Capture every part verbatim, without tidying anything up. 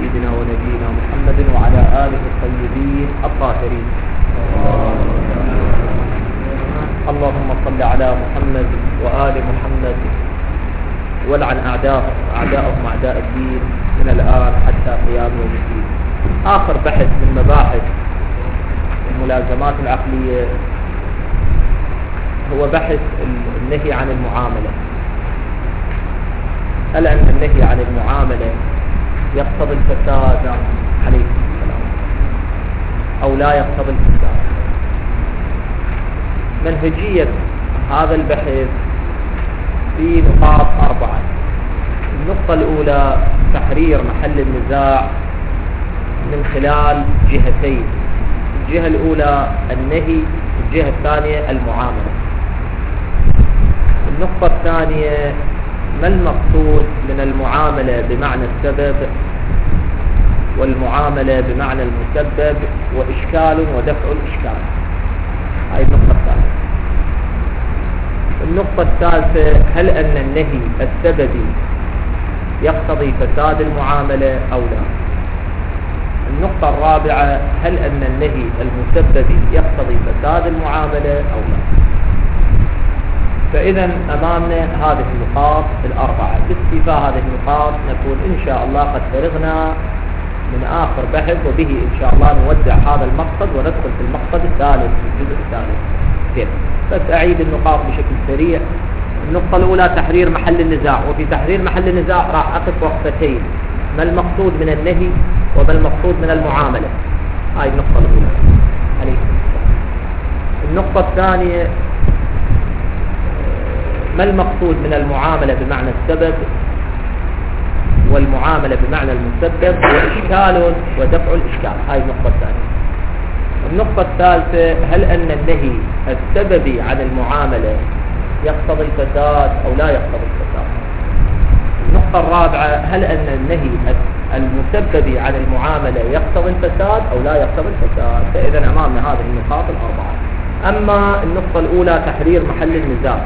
سيدنا ونبينا محمد وعلى آله الطيبين الطاهرين. اللهم صل على محمد وآل محمد والعن أعداءهم أعداءهم أعداء الدين من الآن حتى قيام يوم الدين. آخر بحث من مباحث الملازمات العقلية هو بحث النهي عن المعاملة. هل أن النهي عن المعاملة يقتضي الفساد عليكم السلام أو لا يقتضي الفساد؟ منهجية هذا البحث في نقاط أربعة. النقطة الأولى تحرير محل النزاع من خلال جهتين. الجهة الأولى النهي، الجهة الثانية المعاملة. النقطة الثانية ما المقصود من المعاملة بمعنى السبب والمعاملة بمعنى المسبب وإشكال ودفع الإشكال. هاي النقطة الثانية. النقطة الثالثة هل أن النهي السببي يقتضي فساد المعاملة أو لا؟ النقطة الرابعة هل أن النهي المسببي يقتضي فساد المعاملة أو لا؟ فإذا أمامنا هذه النقاط الأربعة. باستيفاء هذه النقاط نكون إن شاء الله قد فرغنا من آخر بحث، وبه إن شاء الله نودع هذا المقصد وندخل في المقصد الثالث في الجزء الثالث. كيف؟ بس أعيد النقاط بشكل سريع. النقطة الأولى تحرير محل النزاع، وفي تحرير محل النزاع راح أقف وقفتين: ما المقصود من النهي وما المقصود من المعاملة. هاي النقطة الأولى. عليكم السلام. النقطة الثانية ما المقصود من المعاملة بمعنى السبب والمعاملة بمعنى المسبب وإشكال ودفع الإشكال. هاي النقطة الثانية. النقطة الثالثة هل أن النهي السببي عن المعاملة يقتضي الفساد أو لا يقتضي الفساد. النقطة الرابعة هل أن النهي المسببي عن المعاملة يقتضي الفساد أو لا يقتضي الفساد. فإذا أمامنا هذه النقاط الأربعة. أما النقطة الأولى تحرير محل النزاع.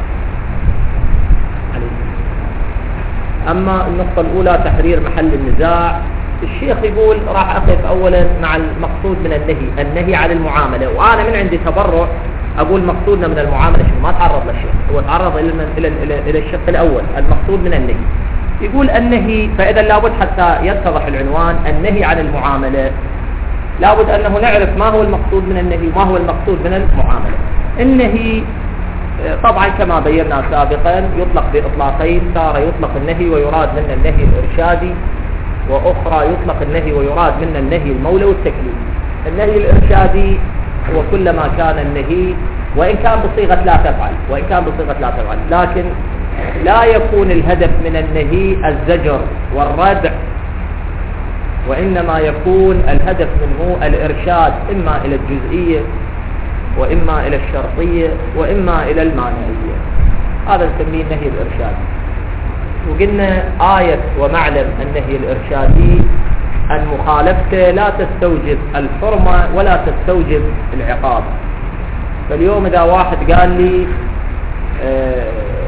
أما النقطة الأولى تحرير محل النزاع، الشيخ يقول راح أقف أولا مع المقصود من النهي، النهي عن المعاملة. وأنا من عندي تبرع أقول مقصودنا من المعاملة شو، ما تعرض للشيخ، هو تعرض إلى إلى إلى, إلى الشق الأول المقصود من النهي. يقول النهي، فإذا لابد حتى يتضح العنوان النهي عن المعاملة لابد أنه نعرف ما هو المقصود من النهي وما هو المقصود من المعاملة. النهي طبعا كما بينا سابقا يطلق بإطلاقين: تارة يطلق النهي ويراد منه النهي الإرشادي، وأخرى يطلق النهي ويراد منه النهي المولوي التكليفي. النهي الإرشادي هو كلما كان النهي وإن كان بصيغة لا تفعل وإن كان بصيغة لا تفعل لكن لا يكون الهدف من النهي الزجر والردع، وإنما يكون الهدف منه الإرشاد إما إلى الجزئية وإما إلى الشرطية وإما إلى المانعية. هذا نسميه النهي الإرشادي. وقلنا آية ومعلم النهي الإرشادي أن مخالفته لا تستوجب الحرمة ولا تستوجب العقاب. فاليوم إذا واحد قال لي آه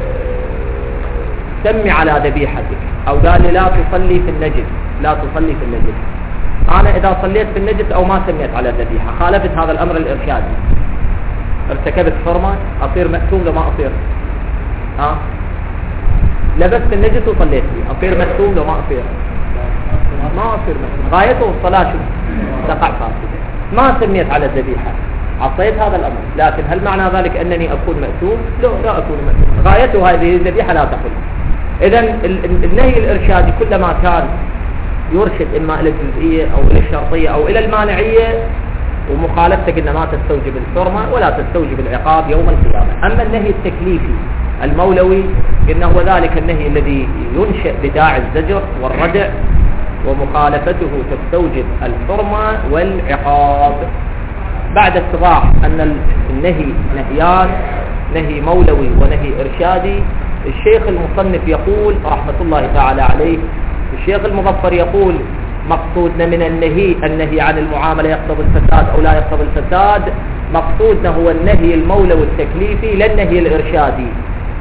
سمي على ذبيحتك، أو قال لي لا تصلي في النجس لا تصلي في النجس، أنا إذا صليت في النجس أو ما سميت على الذبيحة خالفت هذا الأمر الإرشادي، ارتكبت حرمة، أصير مأثوم لو ما أصير؟ ها؟ لبست النجس وصليت فيه، أصير مأثوم لو ما أصير؟ ما أصير مأثوم. غايته الصلاة شو؟ تقع فاسدة. ما سميت على الذبيحة، عصيت هذا الأمر، لكن هل معنى ذلك أنني أكون مأثوم؟ لا، لا أكون مأثوم. غايته هذه الذبيحة لا تحل. إذا النهي الإرشادي كلما كان يرشد إما إلى الجزئية أو إلى الشرطية أو إلى المانعية، ومخالفتك إن ما تستوجب الحرمة ولا تستوجب العقاب يوم القيامة. أما النهي التكليفي المولوي إنه هو ذلك النهي الذي ينشأ بداعي الزجر والردع، ومخالفته تستوجب الحرمة والعقاب. بعد اتضاح أن النهي نهيان، نهي مولوي ونهي إرشادي، الشيخ المصنف يقول رحمة الله تعالى عليه، الشيخ المظفر يقول مقصودنا من النهي النهي عن المعاملة يقتضي الفساد أو لا يقتضي الفساد، مقصودنا هو النهي المولوي التكليفي لا النهي الإرشادي.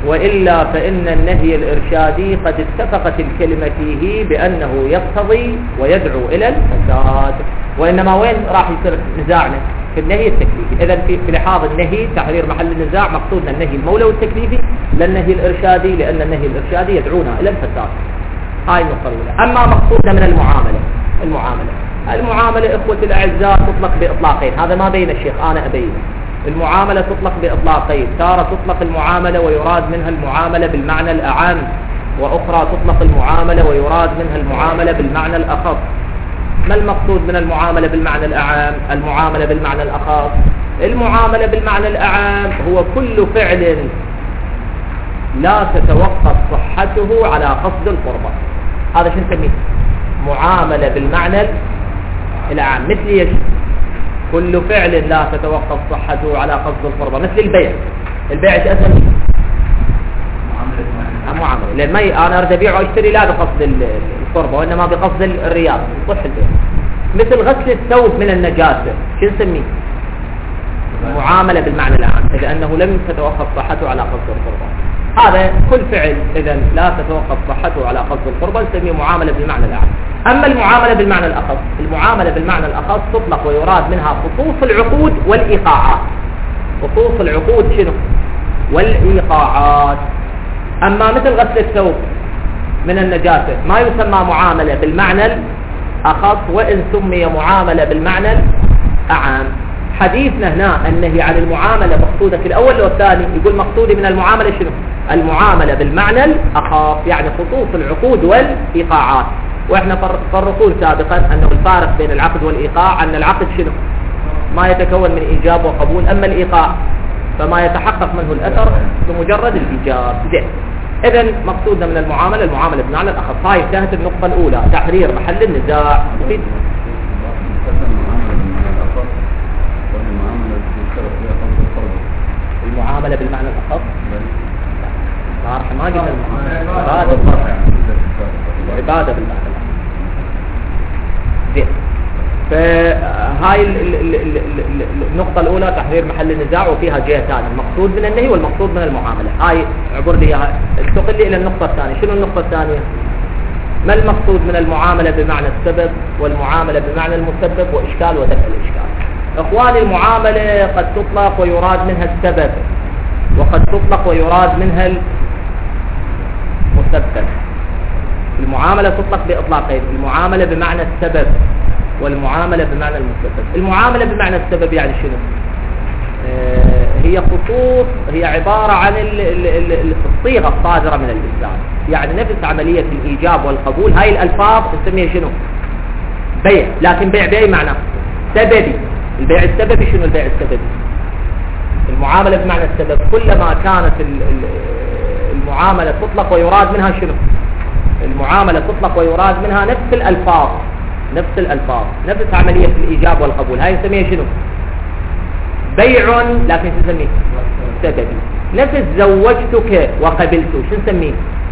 وإلا فإن النهي الإرشادي قد اتفقت الكلمة فيه بأنه يقتضي ويدعو إلى الفساد. وإنما وين راح يصير نزاعنا؟ في النهي التكليفي. إذن في, في لحاظ النهي تحرير محل النزاع مقصودنا النهي المولوي التكليفي لا النهي الإرشادي، لأن النهي الإرشادي يدعونا إلى الفساد. هاي النقطة الأولى. أما مقصودنا من المعاملة المعاملة المعاملة إخوة الأعزاء تطلق بإطلاقين، هذا ما بين الشيخ أنا أبينه. المعاملة تطلق بإطلاقين، تارة تطلق المعاملة ويراد منها المعاملة بالمعنى الأعم، وأخرى تطلق المعاملة ويراد منها المعاملة بالمعنى الأخص. ما المقصود من المعاملة بالمعنى الأعم؟ المعاملة بالمعنى الأخص، المعاملة بالمعنى الأعم هو كل فعل لا تتوقف صحته على قصد القربة، هذا شو نسميه؟ معاملة بالمعنى الأعم. مثل ايش؟ كل فعل لا تتوقف صحته على قصد القربة، مثل البيع. البيع ايش اسميه؟ معاملة. لأن ما أنا أريد أبيع وأشتري لا بقصد القربة وإنما بقصد الرياض، صح البيع. مثل غسل الثوب من النجاسة، شو نسميه؟ معاملة بالمعنى العام، إذا أنه لم تتوقف صحته على قصد القربة. هذا كل فعل إذا لا تتوقف صحته على قصد القربة نسميه معاملة بالمعنى العام. أما المعاملة بالمعنى الأخص، المعاملة بالمعنى الأخص تطلق ويراد منها خصوص العقود والإيقاعات. خصوص العقود شنو؟ والإيقاعات. أما مثل غسل الثوب من النجاسة ما يسمى معاملة بالمعنى الأخص وإن سمي معاملة بالمعنى الأعام. حديثنا هنا النهي عن المعاملة مقصودك الأول والثاني، يقول مقصودي من المعاملة شنو؟ المعاملة بالمعنى الأخص، يعني خصوص العقود والإيقاعات. وإحنا فرقون سابقا أنه الفارق بين العقد والإيقاع أن العقد شنو؟ ما يتكون من إيجاب وقبول، أما الإيقاع فما يتحقق منه الأثر بمجرد الإيجاب. زين. إذن مقصودنا من المعاملة المعاملة بالمعنى الأخص. هاي انتهت النقطة الأولى، تحرير محل النزاع. المعاملة بالمعنى الأخص صراحة ما قلنا عبادة عبادة بالمعنى الأخص. زين. فهاي النقطة الأولى تحرير محل النزاع وفيها جهتان، المقصود من النهي والمقصود من المعاملة. هاي عبر لي اياها. انتقل لي إلى النقطة الثانية. شنو النقطة الثانية؟ ما المقصود من المعاملة بمعنى السبب والمعاملة بمعنى المسبب وإشكال ودفع الإشكال؟ إخواني المعاملة قد تطلق ويراد منها السبب وقد تطلق ويراد منها المسبب. المعاملة تطلق بإطلاقين، المعاملة بمعنى السبب والمعاملة بمعنى المسبب. المعاملة بمعنى السبب يعني شنو؟ آه هي خصوص، هي عبارة عن الصيغة الصادرة من اللسان، يعني نفس عملية الإيجاب والقبول. هاي الألفاظ نسميها شنو؟ بيع، لكن بيع بأي معنى؟ سببي. البيع السببي شنو البيع السببي؟ المعاملة بمعنى السبب كلما كانت المعاملة تطلق ويراد منها شنو؟ المعاملة تطلق ويراد منها نفس الألفاظ، نفس الألفاظ، نفس عملية الإيجاب والقبول. هاي نسميها شنو؟ بيع، لكن شو نسميه؟ سببي. نفس زوجتك وقبلت شو نسميه؟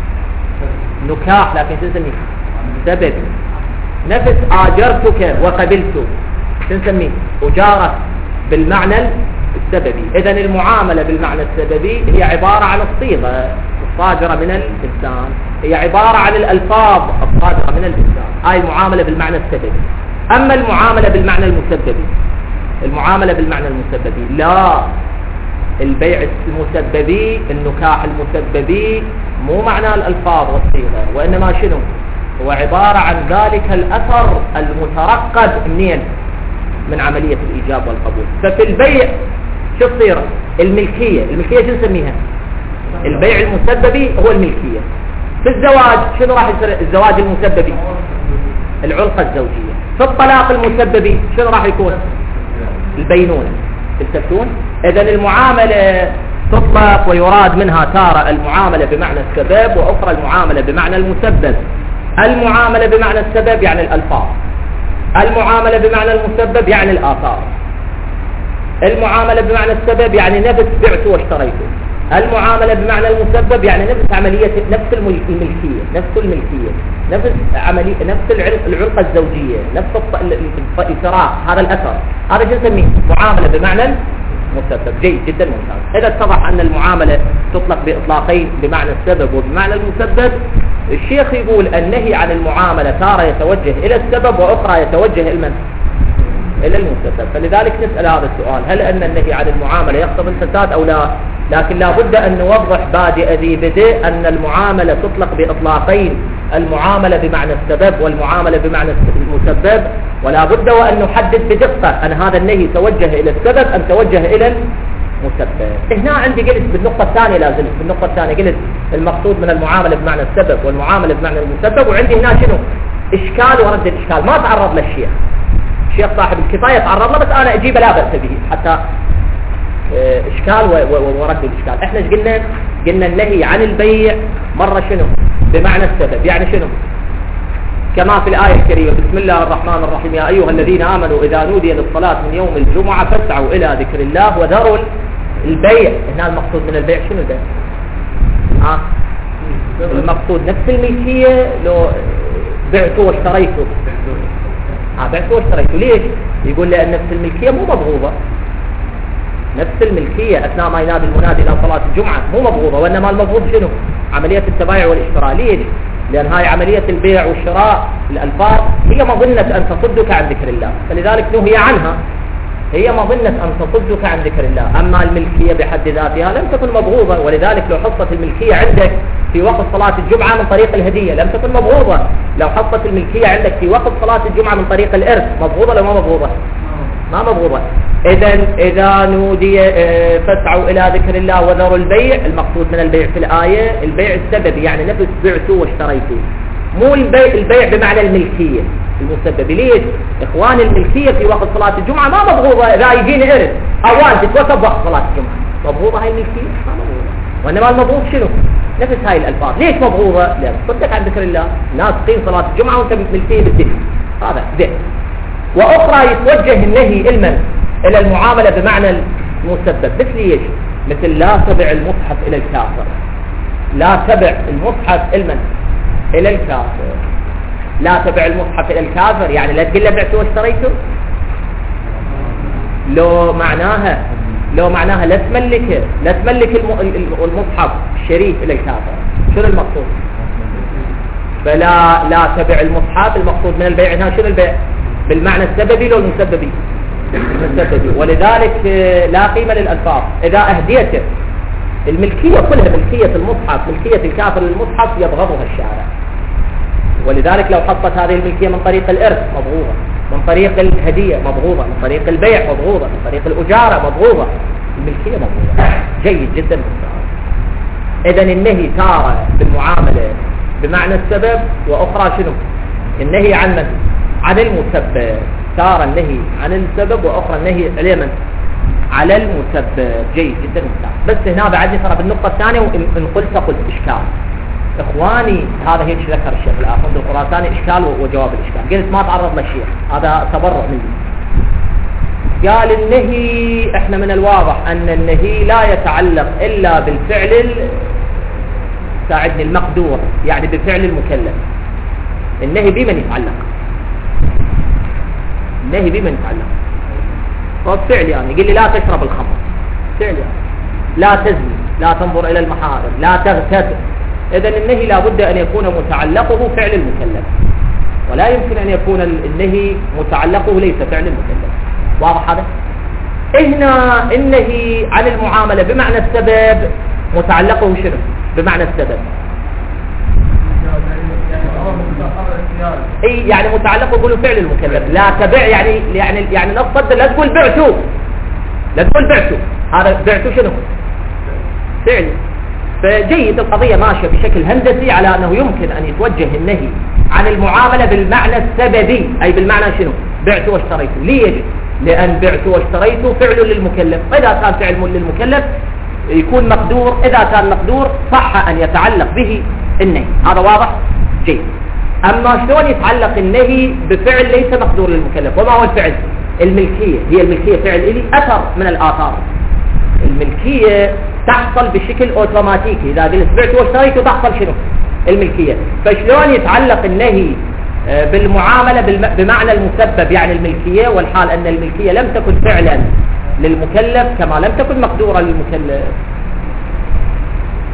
نكاح، لكن شو نسميه؟ سببي. نفس آجرتك وقبلت شو نسميه؟ أجارة بالمعنى السببي. إذن المعاملة بالمعنى السببي هي عبارة عن الصيغة الصادرة من الإنسان، هي عبارة عن الألفاظ الصادرة من الإنسان. هاي المعاملة بالمعنى السببي. أما المعاملة بالمعنى المسببي، المعاملة بالمعنى المسببي لا، البيع المسببي، النكاح المسببي مو معنى الألفاظ والصيغة، وإنما شنو؟ هو عبارة عن ذلك الأثر المترقب منين؟ من عملية الإيجاب والقبول. ففي البيع شو الصيغة؟ الملكية. الملكية شو نسميها؟ البيع المسببي هو الملكية. في الزواج شنو راح يصير الزواج المسببي؟ العلقة الزوجية. في الطلاق المسببي شنو راح يكون؟ البينونة. تلتفتون؟ إذن المعاملة تطلق ويراد منها تارة المعاملة بمعنى السبب، وأخرى المعاملة بمعنى المسبب. المعاملة بمعنى السبب يعني الألفاظ، المعاملة بمعنى المسبب يعني الآثار. المعاملة بمعنى السبب يعني نفس بعت واشتريته. المعاملة بمعنى المسبب يعني نفس عملية، نفس الملكية، نفس الملكية، نفس عملية، نفس العلقة الزوجية، نفس الفراق. هذا الأثر، هذا شو نسميه؟ معاملة بمعنى المسبب. جيد جدا، ممتاز. إذا اتضح أن المعاملة تطلق بإطلاقين بمعنى السبب وبمعنى المسبب. الشيخ يقول النهي عن المعاملة تارة يتوجه إلى السبب وأخرى يتوجه إلى المن؟ إلى المسبب. فلذلك نسأل هذا السؤال: هل أن النهي عن المعاملة يقتضي الفساد أو لا؟ لكن لا بد أن نوضح بادئ ذي بدء أن المعاملة تطلق بإطلاقين، المعاملة بمعنى السبب والمعاملة بمعنى المسبب، ولا بد وأن نحدد بدقة أن هذا النهي توجه إلى السبب أم توجه إلى المسبب. هنا عندي قلت بالنقطة الثانية، لازلت بالنقطة الثانية قلت المقصود من المعاملة بمعنى السبب والمعاملة بمعنى المسبب، وعندي هنا شنو؟ إشكال ورد الإشكال. ما تعرض للشيخ، الشيخ صاحب الكفاية تعرض له، بس أنا أجيب لا بأس به حتى إشكال ورد الإشكال. إحنا ايش قلنا؟ قلنا النهي عن البيع مرة شنو؟ بمعنى السبب، يعني شنو؟ كما في الآية الكريمة: بسم الله الرحمن الرحيم يا أيها الذين آمنوا إذا نودي للصلاة من يوم الجمعة فاسعوا إلى ذكر الله وذروا البيع. هنا المقصود من البيع شنو ده؟ آه المقصود نفس الملكية، لو بعته واشتريته. آه بعته واشتريته. ليش؟ يقول لأن نفس الملكية مو مبغوضة، نفس الملكية أثناء ما ينادي المنادي إلى صلاة الجمعة مو مبغوضة، وإنما المبغوض شنو؟ عملية التبايع والاشتراء. ليش؟ لأن هاي عملية البيع والشراء الألفاظ هي مظنة أن تصدك عن ذكر الله، فلذلك نهي عنها، هي مظنة أن تصدك عن ذكر الله. أما الملكية بحد ذاتها لم تكن مبغوضة، ولذلك لو حصت الملكية عندك في وقت صلاة الجمعة من طريق الهدية لم تكن مبغوضة. لو حصت الملكية عندك في وقت صلاة الجمعة من طريق الإرث مبغوضة ولا ما مبغوضة؟ ما مبغوضة. إذا إذا نودي فاسعوا إلى ذكر الله وذروا البيع، المقصود من البيع في الآية البيع السببي، يعني نفس بعته واشتريته، مو البيع البيع بمعنى الملكية المسبب. ليش؟ إخوان الملكية في وقت صلاة الجمعة ما مبغوضة. إذا يجيني إرث أوان تتوسب وقت صلاة الجمعة مبغوضة هاي الملكية؟ ما مبغوضة. وإنما المبغوض شنو؟ نفس هاي الألفاظ. ليش مبغوضة؟ لأن تصدق عن ذكر الله، الناس تقيم صلاة الجمعة وأنت ملكية بالذكر، هذا ذكر. وأخرى يتوجه النهي المن إلى المعاملة بمعنى المسبب. مثل ايش؟ مثل لا تبع المصحف إلى الكافر. لا تبع المصحف المن إلى الكافر. لا تبع المصحف إلى الكافر يعني لا تقول له بعته واشتريته. لو معناها لو معناها لا تملكه، لا تملك المصحف الشريف إلى الكافر. شنو المقصود؟ فلا لا تبع المصحف، المقصود من البيع هنا شنو البيع؟ بالمعنى السببي لو المسببي؟ المسببي. ولذلك لا قيمة للألفاظ. إذا أهديته الملكية كلها ملكية المصحف، ملكية الكافر للمصحف يبغضها الشارع. ولذلك لو حصلت هذه الملكية من طريق الإرث مبغوضة، من طريق الهدية مبغوضة، من طريق البيع مبغوضة، من طريق الأجارة مبغوضة، الملكية مبغوضة. جيد جدا. إذن النهي تارة بالمعاملة بمعنى السبب، وأخرى شنو؟ النهي عن من؟ عن المسبب. تارة النهي عن السبب وأخرى النهي على على المسبب. جيد جدا. بس هنا بعدني ترى بالنقطة الثانية وإن قلت قلت إشكال. إخواني هذا هيك ذكر الشيخ الآخر الخراساني إشكال وجواب الإشكال. قلت ما تعرض للشيخ، هذا تبرع مني. قال النهي إحنا من الواضح أن النهي لا يتعلق إلا بالفعل ساعدني المقدور، يعني بفعل المكلف. النهي بمن يتعلق؟ النهي بمن يتعلق؟ هو فعل، يعني يقول لي لا تشرب الخمر، فعل يعني. لا تزني، لا تنظر إلى المحارم، لا تغتاب. إذن النهي لابد أن يكون متعلقه فعل المكلف، ولا يمكن أن يكون النهي متعلقه ليس فعل المكلف. واضح هذا؟ هنا النهي عن المعاملة بمعنى السبب متعلقه شنو؟ بمعنى السبب. اي يعني متعلقه يقولوا فعل المكلف. لا تبع يعني يعني يعني نصدر، لا تقول بعته، لا تقول بعته، هذا بعته شنو؟ فعل. فجيد القضية ماشية بشكل هندسي على أنه يمكن أن يتوجه النهي عن المعاملة بالمعنى السببي، أي بالمعنى شنو؟ بعته واشتريته. ليش؟ لأن بعته واشتريته فعل للمكلف، وإذا كان فعل للمكلف يكون مقدور، إذا كان مقدور صح أن يتعلق به النهي. هذا واضح؟ جيد. أما شلون يتعلق النهي بفعل ليس مقدور للمكلف؟ وما هو الفعل؟ الملكية. هي الملكية فعل إلي أثر من الآثار. الملكية تحصل بشكل أوتوماتيكي، إذا قلت بعت واشتريت تحصل شنو؟ الملكية. فشلون يتعلق النهي بالمعاملة بمعنى المسبب يعني الملكية، والحال أن الملكية لم تكن فعلا للمكلف كما لم تكن مقدورة للمكلف.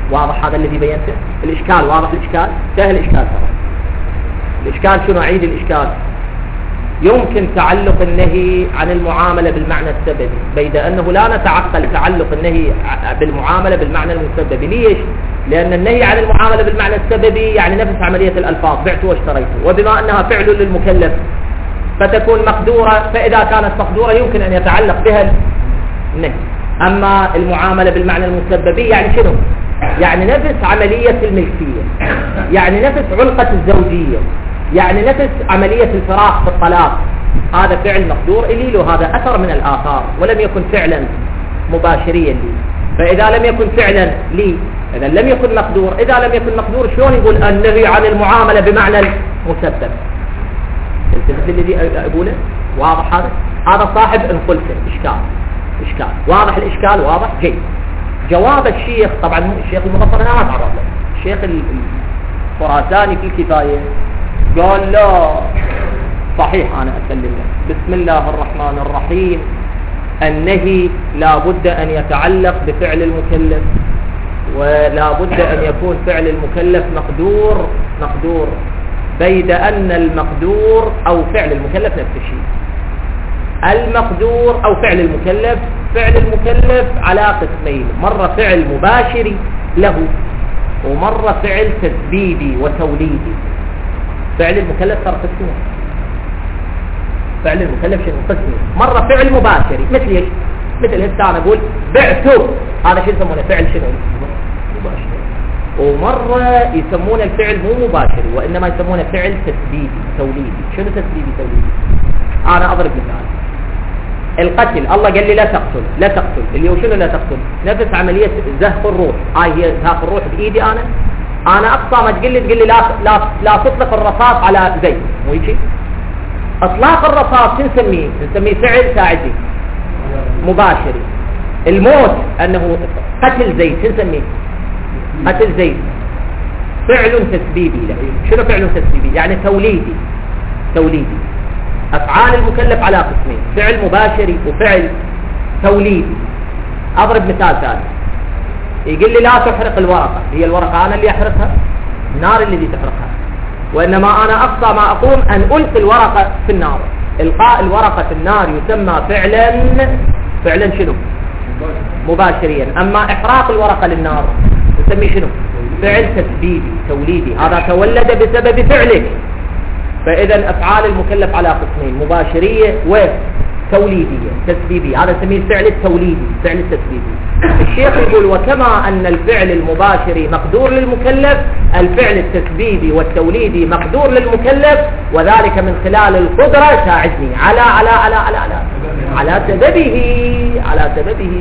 واضح هذا الذي بينته؟ الإشكال واضح، الإشكال سهل، الإشكال ترى الإشكال شنو؟ أعيد الإشكال. يمكن تعلق النهي عن المعاملة بالمعنى السببي، بيد أنه لا نتعقل تعلق النهي بالمعاملة بالمعنى المسببي. ليش؟ لأن النهي عن المعاملة بالمعنى السببي يعني نفس عملية الألفاظ، بعت واشتريت، وبما أنها فعل للمكلف فتكون مقدورة، فإذا كانت مقدورة يمكن أن يتعلق بها النهي. أما المعاملة بالمعنى المسببي يعني شنو؟ يعني نفس عملية الملكية، يعني نفس علقة الزوجية، يعني نفس عملية الفراق في الطلاق. هذا فعل مقدور إلي له، هذا أثر من الآثار ولم يكن فعلا مباشريا لي. فإذا لم يكن فعلا لي، إذا لم يكن مقدور. إذا لم يكن مقدور شلون يقول النهي عن المعاملة بمعنى المسبب؟ التفت الذي أقوله واضح؟ هذا هذا صاحب انقلته إشكال. إشكال واضح، الإشكال واضح جيد. جواب الشيخ، طبعا الشيخ المظفر أنا ما أتعرض له، الشيخ الخراساني في الكفاية قال لا صحيح، أنا أسلم له. بسم الله الرحمن الرحيم، النهي لا بد أن يتعلق بفعل المكلف، ولا بد أن يكون فعل المكلف مقدور مقدور بيد أن المقدور أو فعل المكلف نفس الشيء. المقدور أو فعل المكلف، فعل المكلف على قسمين، مرة فعل مباشر له ومرة فعل تسبيبي وتوليدي. فعل المكلف ترى قسمين، فعل المكلف شنو؟ قسمين، مرة فعل مباشري مثل ايش؟ مثل هسه انا اقول بعته، هذا شو يسمونه؟ فعل شنو؟ مباشر. ومرة يسمونه الفعل مو مباشري وانما يسمونه فعل تسبيبي توليدي. شنو تسبيبي توليدي؟ انا اضرب مثال. القتل، الله قال لي لا تقتل، لا تقتل، اللي هو شنو لا تقتل؟ نفس عملية زهق الروح. هاي هي زهق الروح بايدي انا. انا اقصى ما تقول لي تقول لي لا لا لا تطلق الرصاص على زيد، مو هيك؟ اطلاق الرصاص شو نسميه؟ نسميه فعل ساعدي مباشري. الموت انه قتل زيد شو نسميه؟ قتل زيد فعل تسبيبي له. شنو فعل تسبيبي؟ يعني توليدي توليدي. افعال المكلف على قسمين، فعل مباشري وفعل توليدي. اضرب مثال ثاني، يقول لي لا تحرق الورقة، هي الورقة انا اللي احرقها؟ النار اللي تحرقها، وانما انا اقصى ما اقوم ان القي الورقة في النار. القاء الورقة في النار يسمى فعلا فعلا شنو؟ مباشريا. اما احراق الورقة للنار نسميه شنو؟ فعل تسبيبي توليدي، هذا تولد بسبب فعلك. فاذا افعال المكلف على قسمين، مباشرية وتوليدية تسبيبية، هذا نسميه الفعل التوليدي، فعل التسبيبي. الشيخ يقول وكما ان الفعل المباشري مقدور للمكلف، الفعل التسبيبي والتوليدي مقدور للمكلف، وذلك من خلال القدرة ساعدني على على على على على على سببه على سببه.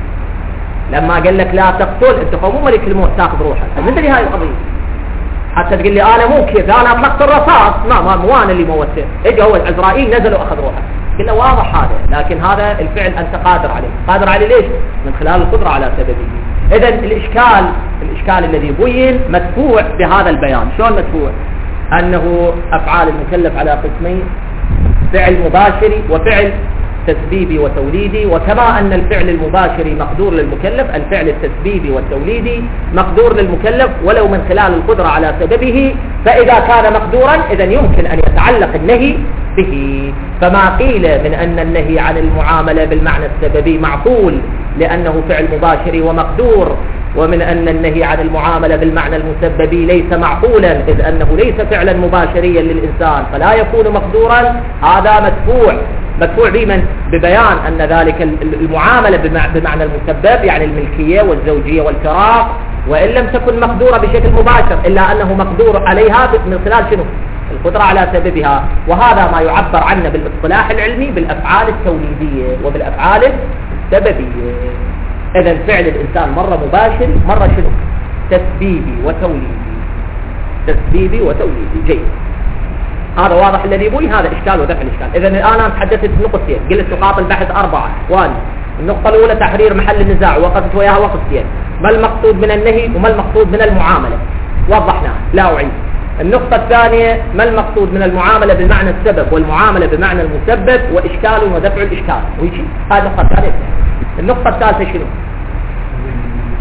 لما قال لك لا تقتل، انت مو ملك الموت تاخذ روحك، من اللي هاي القضية؟ حتى تقول لي انا مو كذا، انا اطلقت الرصاص، ما ما مو انا اللي موته، اجى هو عزرائيل نزل واخذ روحك. كله واضح هذا، لكن هذا الفعل انت قادر عليه. قادر عليه ليش؟ من خلال القدرة على سببه. اذا الاشكال الاشكال الذي بين مدفوع بهذا البيان. شلون مدفوع؟ انه افعال المكلف على قسمين، فعل مباشري وفعل تسبيبي وتوليدي، وكما ان الفعل المباشري مقدور للمكلف، الفعل التسبيبي والتوليدي مقدور للمكلف ولو من خلال القدرة على سببه. فاذا كان مقدورا اذا يمكن ان يتعلق النهي به. فما قيل من ان النهي عن المعاملة بالمعنى السببي معقول لانه فعل مباشري ومقدور، ومن ان النهي عن المعاملة بالمعنى المسببي ليس معقولا اذ انه ليس فعلا مباشريا للانسان فلا يكون مقدورا، هذا مدفوع مدفوع بمن؟ ببيان ان ذلك المعاملة بمعنى المسبب يعني الملكية والزوجية والفراق، وان لم تكن مقدورة بشكل مباشر الا انه مقدور عليها من خلال شنو؟ القدرة على سببها. وهذا ما يعبر عنه بالاصطلاح العلمي بالافعال التوليدية وبالافعال السببية. اذا فعل الانسان مرة مباشر مرة شنو؟ تسبيبي وتوليدي تسبيبي وتوليدي. جيد، هذا واضح الذي يبوي، هذا اشكال ودفع الاشكال. اذا الان انا تحدثت بنقطتين، قلت نقاط البحث اربعه وان النقطه الاولى تحرير محل النزاع وقفت وياها وقفتين، ما المقصود من النهي وما المقصود من المعامله، وضحناها لا اعيد. النقطه الثانيه ما المقصود من المعامله بمعنى السبب والمعامله بمعنى المسبب، واشكال ودفع الاشكال، ويجي هذه النقطه الثانيه. النقطه الثالثه شنو؟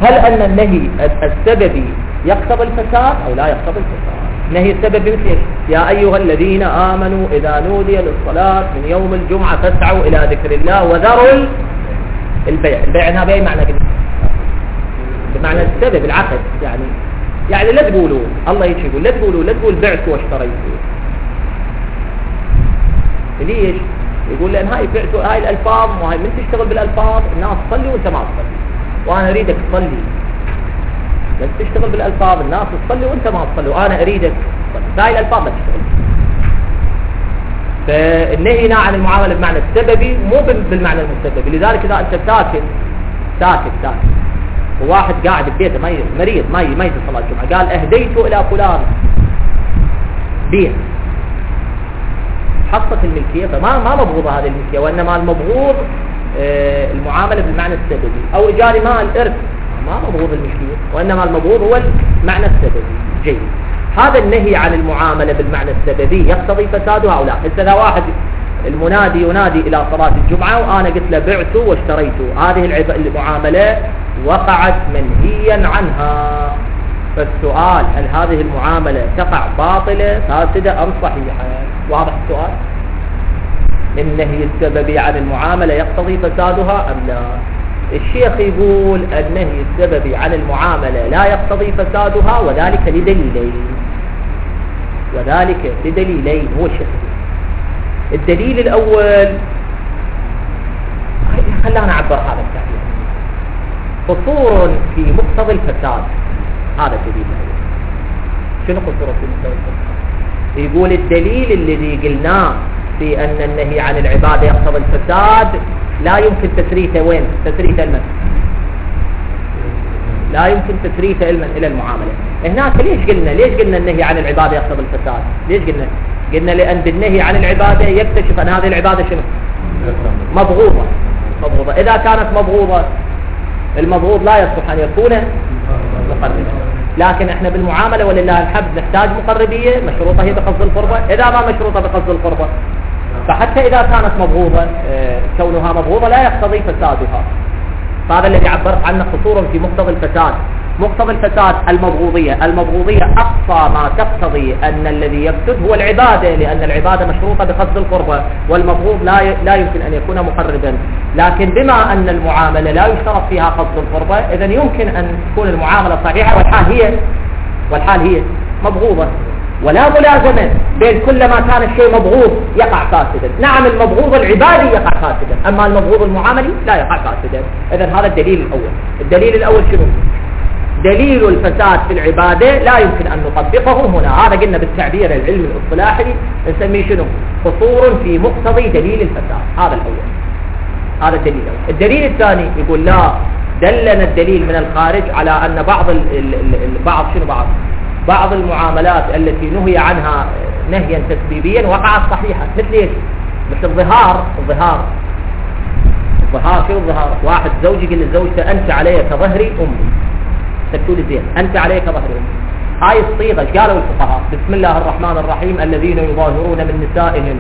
هل أن النهي السببي يقتضي الفساد أو لا يقتضي الفساد؟ نهي السببي مثل يا أيها الذين آمنوا إذا نودي للصلاة من يوم الجمعة فاسعوا إلى ذكر الله وذروا البيع. البيع هنا بأي معنى كده؟ بمعنى السبب العقد. يعني يعني لا تقولوا الله يجي يقول لا تقولوا لا تقول بعت واشتريت. ليش؟ يقول لأن هاي بعت هاي الألفاظ وهاي من تشتغل بالألفاظ الناس تصلي وأنت ما تصلي، وأنا أريدك تصلي بس تشتغل بالألفاظ الناس تصلي وأنت ما تصلي، وأنا أريدك تصلي هاي الألفاظ لا تشتغل. فالنهي هنا عن المعاملة بمعنى السببي مو بالمعنى المسببي. لذلك إذا أنت ساكت ساكت ساكت وواحد قاعد ببيته مريض ما ما يجي صلاة الجمعة قال أهديته إلى فلان بيع حصة الملكية، فما ما مبغوضة هذه الملكية، وإنما المبغوض آه المعاملة بالمعنى السببي. أو إجاري مال إرث ما مبغوض الملكية، وإنما المبغوض هو المعنى السببي. جيد. هذا النهي عن المعاملة بالمعنى السببي يقتضي فسادها أو لا؟ إذا واحد المنادي ينادي إلى صلاة الجمعة وأنا قلت له بعته واشتريته، هذه المعاملة وقعت منهيا عنها. فالسؤال هل هذه المعاملة تقع باطلة فاسدة أم صحيحة؟ واضح السؤال؟ النهي السببي عن المعاملة يقتضي فسادها أم لا؟ الشيخ يقول النهي السببي عن المعاملة لا يقتضي فسادها، وذلك لدليلين وذلك لدليلين هو الشيخ. الدليل الأول خلانا نعبر هذا التعبير قصور في مقتضى الفساد. هذا الدليل الأول. شنو قصور في مقتضى الفساد؟ يقول الدليل الذي قلناه في أن النهي عن العبادة يقتضي الفساد لا يمكن تسريته وين؟ تسريته المن لا يمكن تسريته علما إلى المعاملة. هناك ليش قلنا ليش قلنا النهي عن العبادة يقتضي الفساد؟ ليش قلنا قلنا لأن بالنهي عن العبادة يكتشف أن هذه العبادة شنو؟ مبغوضة. مبغوضة. إذا كانت مبغوضة المبغوض لا يصلح أن يكون مقربا، لكن احنا بالمعاملة ولله الحمد نحتاج مقربية مشروطة هي بقصد القربة. إذا ما مشروطة بقصد القربة فحتى إذا كانت مبغوضة كونها مبغوضة لا يقتضي فسادها. هذا الذي عبرت عنه قصور في مقتضى الفساد. مقتضى الفساد المبغوضية. المبغوضية أقصى ما تقتضي أن الذي يفسد هو العبادة، لأن العبادة مشروطة بقصد القربة، والمبغوض لا لا يمكن أن يكون مقربا. لكن بما أن المعاملة لا يشترط فيها قصد القربة إذا يمكن أن تكون المعاملة صحيحة والحال هي والحال هي مبغوضة. ولا ملازمة بين كل ما كان الشيء مبغوض يقع فاسدا. نعم المبغوض العبادي يقع فاسدا، أما المبغوض المعاملي لا يقع فاسدا. إذن هذا الدليل الأول. الدليل الأول شنو؟ دليل الفساد في العبادة لا يمكن أن نطبقه هنا. هذا قلنا بالتعبير العلمي الاصطلاحي نسميه شنو؟ قصور في مقتضي دليل الفساد. هذا الأول. هذا الدليل الأول. الدليل الثاني يقول لا دلنا الدليل من الخارج على أن بعض ال ال ال بعض شنو بعض بعض المعاملات التي نهي عنها نهيا تسبيبيا وقعت صحيحة. مثل ايش؟ مثل الظهار. الظهار الظهار شو الظهار؟ واحد زوجي يقول لزوجته أنت علي كظهري أمي، تقول زين أنت علي كظهري أمي. هاي الصيغة ايش قالوا الفقهاء؟ بسم الله الرحمن الرحيم الذين يظاهرون من نسائهم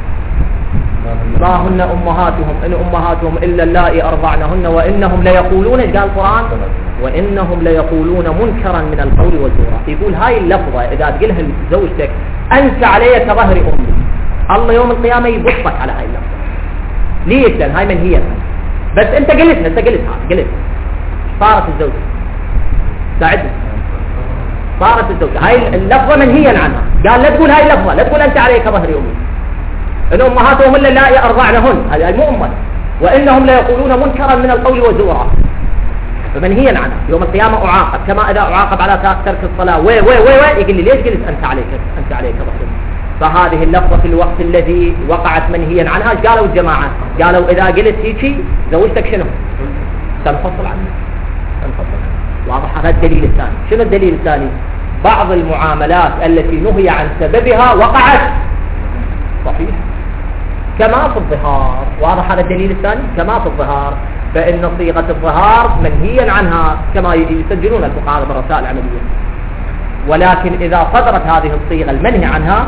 ما هن أمهاتهم إن أمهاتهم إلا اللائي أرضعنهن وإنهم ليقولون ايش قال القرآن؟ وإنهم ليقولون منكرا من القول والزورا. يقول هاي اللفظة إذا تقولها لزوجتك أنت علي كظهر أمي، الله يوم القيامة يبصك على هاي اللفظة. ليش؟ لأن هاي منهية. بس أنت قلتها أنت قلتها قلت صارت الزوجة ساعدني صارت الزوجة هاي اللفظة منهيا عنها. قال لا تقول هاي اللفظة، لا تقول أنت علي كظهر أمي إن أمهاتهم إلا اللائي أرضعنهن، هذه مو أمة. وإنهم ليقولون منكرا من القول وزورا، فمنهيا عنها. يوم القيامة أعاقب كما إذا أعاقب على ترك الصلاة وي وي وي وي يقول لي ليش قلت أنت عليك أنت عليك ظهر. فهذه اللفظة في الوقت الذي وقعت منهيا عنها ايش قالوا الجماعة؟ قالوا إذا قلت هيك زوجتك شنو؟ تنفصل عنه تنفصل عنه. واضح؟ هذا الدليل الثاني. شنو الدليل الثاني؟ بعض المعاملات التي نهي عن سببها وقعت صحيح كما في الظهار. واضح؟ هذا الدليل الثاني. كما في الظهار، فإن صيغة الظهار منهيا عنها كما يسجلون الفقهاء بالرسائل العملية. ولكن إذا صدرت هذه الصيغة المنهي عنها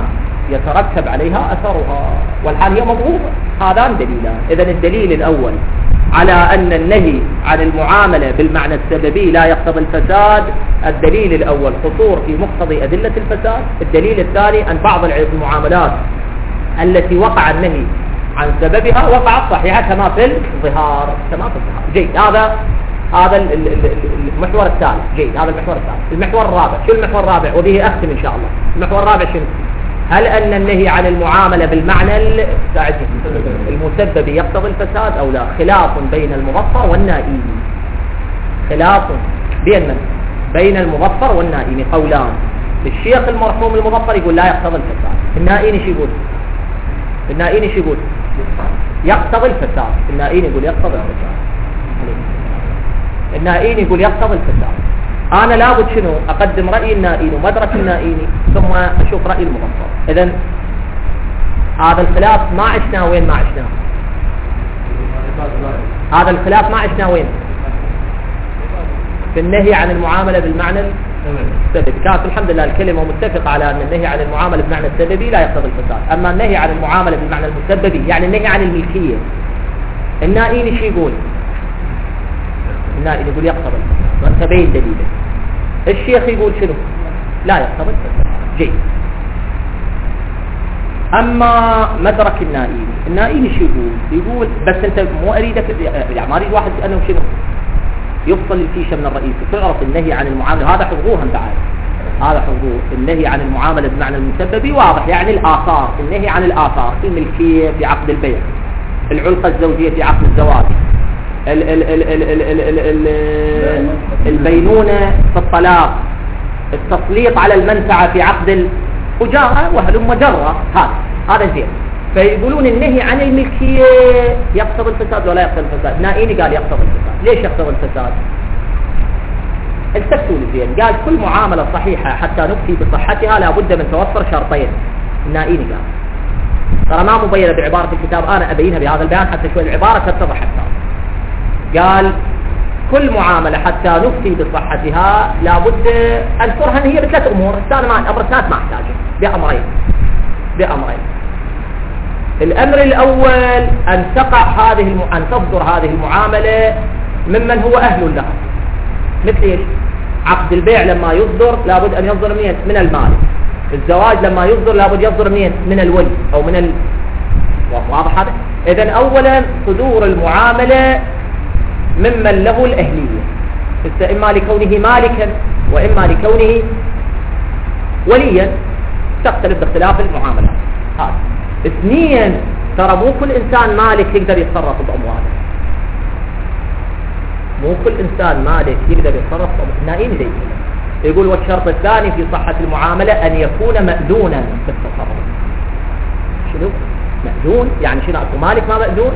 يترتب عليها أثرها، والحال هي مضروبة. هذان دليلان. إذن الدليل الأول على أن النهي عن المعاملة بالمعنى السببي لا يقتضي الفساد، الدليل الأول قصور في مقتضي أدلة الفساد. الدليل الثاني أن بعض المعاملات التي وقع النهي عن سببها وقعت صحيحة كما في الظهار كما في الظهار. جيد. هذا هذا المحور الثالث. جيد. هذا المحور الثالث. المحور الرابع. شو المحور الرابع؟ وبه أختم إن شاء الله. المحور الرابع شنو؟ هل أن النهي عن المعاملة بالمعنى المسبب يقتضي الفساد أو لا؟ خلاف بين المظفر والنائين. خلاف بين من؟ بين المظفر والنائين. قولان. الشيخ المرحوم المظفر يقول لا يقتضي الفساد. النائين ايش يقول؟ النائين ايش يقول؟ يقتضي الفساد. النائين يقول يقتضي الفساد. النائين يقول يقتضي الفساد. أنا لابد شنو أقدم رأي النائين ومدرك النائين ثم أشوف رأي المظفر. إذن هذا الخلاف ما عشناه وين ما عشناه؟ هذا الخلاف ما عشناه وين؟ في النهي عن المعاملة بالمعنى السببي. كانت الحمد لله الكلمة متفقة على أن النهي عن المعاملة بالمعنى السببي لا يقتضي الفساد. أما النهي عن المعاملة بالمعنى المسببي يعني النهي عن الملكية، النائين ايش يقول؟ النائين يقول يقتضي الفساد. تبين دليله. الشيخ يقول شنو؟ لا يقتضي الفساد. جيد. أما مدرك النائين، النائين ايش يقول؟ يقول بس أنت مو أريدك يعني ما أريد واحد أنه شنو يفصل الفيشة من الرئيس وتعرف النهي عن المعاملة. هذا حضوها بعد. هذا حضور النهي عن المعاملة بمعنى المسببي واضح. يعني الآثار، النهي عن الآثار في الملكية في عقد البيع، العلقة الزوجية في عقد الزواج، ال ال ال ال ال ال ال ال البينونة في الطلاق، التسليط على المنفعة في عقد الأجارة وهلم جرة. هذا هذا زين. فيقولون النهي عن الملكية يقتضي الفساد ولا يقتضي الفساد. نائيني قال يقتضي الفساد. ليش يقتضي الفساد؟ التفتوا زين. قال كل معاملة صحيحة حتى نفتي بصحتها لابد من توفر شرطين. النائيني قال ترى ما مبينة بعبارة الكتاب، أنا أبينها بهذا البيان حتى شوي العبارة تتضح أكثر. قال كل معاملة حتى نفتي بصحتها لابد أن ترهن هي بثلاث أمور. الثاني ما الأمر الثالث ما أحتاجه. بأمرين بأمرين الأمر الأول أن تقع هذه الم... أن تصدر هذه المعاملة ممن هو أهل لها. مثل إيش؟ عقد البيع لما يصدر لابد أن يصدر من من المالك. الزواج لما يصدر لابد يصدر من من الولي أو من ال... واضح هذا؟ إذن أولا صدور المعاملة ممن له الأهلية، إما لكونه مالكا وإما لكونه وليا، تختلف باختلاف المعاملات. هذا. اثنين ترى مو كل إنسان مالك يقدر يتصرف بأمواله. مو كل إنسان مالك يقدر يتصرف بأمواله. النائين يقول يقول والشرط الثاني في صحة المعاملة أن يكون مأذونا بالتصرف. شنو؟ مأذون يعني شنو؟ أكو مالك ما مأذون؟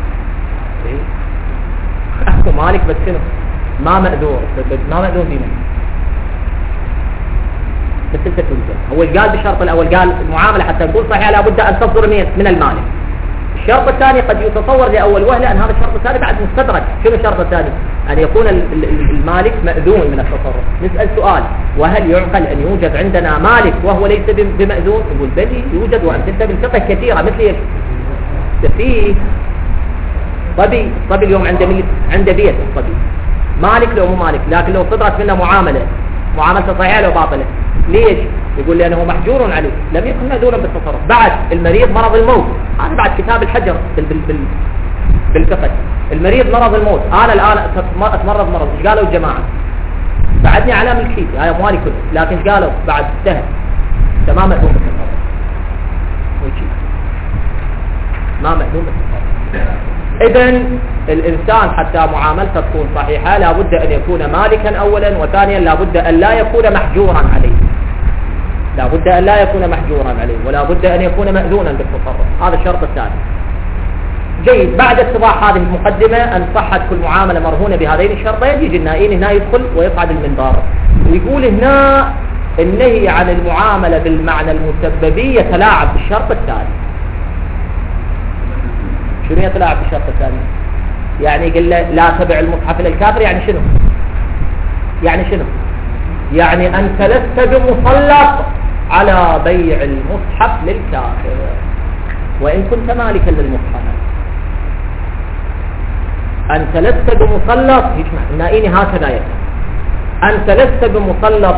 أكو مالك بس شنو؟ ما مأذون. ما مأذون بمن؟ بس انت تنزل. هو قال بالشرط الأول قال المعاملة حتى نقول صحيحة لابد أن تصدر من من المالك. الشرط الثاني قد يتصور لأول وهلة أن هذا الشرط الثاني بعد مستدرك. شنو الشرط الثاني؟ أن يكون المالك مأذون من التصرف. نسأل سؤال: وهل يعقل أن يوجد عندنا مالك وهو ليس بمأذون؟ يقول بلي يوجد، وأمثلة بالفقه كثيرة. مثل ايش؟ في صبي صبي اليوم عنده عنده بيت الصبي مالك لو مو مالك، لكن لو صدرت منه معاملة معاملة صحيحة لو باطلة. ليش؟ يقول لأنه محجور عليه، لم يكن مأذونا بالتصرف. بعد المريض مرض الموت، هذا بعد كتاب الحجر بال بال بالفقه. المريض مرض الموت، أنا الآن أتمرض مرض، إيش قالوا الجماعة؟ بعدني على ملكي هاي أموالي كلها، لكن إيش قالوا؟ بعد انتهى تمام مأذون بالتصرف. ما مأذون بالتصرف. إذن الإنسان حتى معاملته تكون صحيحة لابد أن يكون مالكا أولا، وثانيا لابد أن لا يكون محجورا عليه. لابد أن لا يكون محجورا عليه، ولا بد أن يكون مأذونا بالتصرف. هذا الشرط الثاني. جيد. بعد اتضاح هذه المقدمة أن صحت كل معاملة مرهونة بهذين الشرطين، يجي النائين هنا يدخل ويصعد المنبر ويقول هنا النهي عن المعاملة بالمعنى المسببي يتلاعب بالشرط الثاني. شنو يتلاعب بالشرط الثاني؟ يعني يقول له لا تبع المصحف للكافر. يعني شنو؟ يعني شنو؟ يعني أنت لست بمسلط على بيع المصحف للكافر وإن كنت مالكا للمصحف. أنت لست بمسلط، يسمع النائيني هكذا يفهم، أنت لست بمسلط